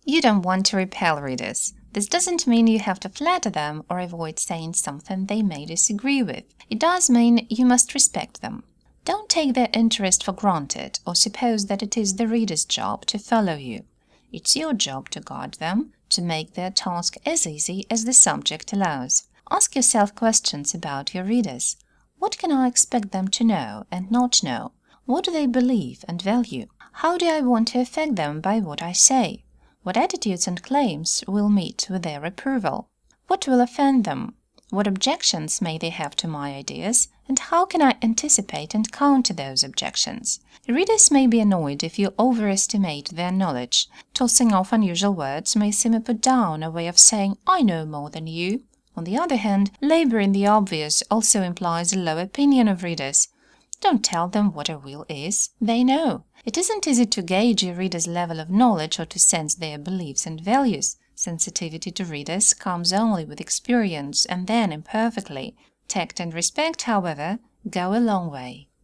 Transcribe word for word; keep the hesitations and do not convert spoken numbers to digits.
You don't want to repel readers. This doesn't mean you have to flatter them or avoid saying something they may disagree with. It does mean you must respect them. Don't take their interest for granted or suppose that it is the reader's job to follow you. It's your job to guide them, to make their task as easy as the subject allows. Ask yourself questions about your readers. What can I expect them to know and not know? What do they believe and value? How do I want to affect them by what I say? What attitudes and claims will meet with their approval? What will offend them? What objections may they have to my ideas, and how can I anticipate and counter those objections? Readers may be annoyed if you overestimate their knowledge. Tossing off unusual words may seem a put-down, a way of saying, "I know more than you." On the other hand, labor in the obvious also implies a low opinion of readers. Don't tell them what a will is. They know. It isn't easy to gauge a reader's level of knowledge or to sense their beliefs and values. Sensitivity to readers comes only with experience and then imperfectly. Tact and respect, however, go a long way.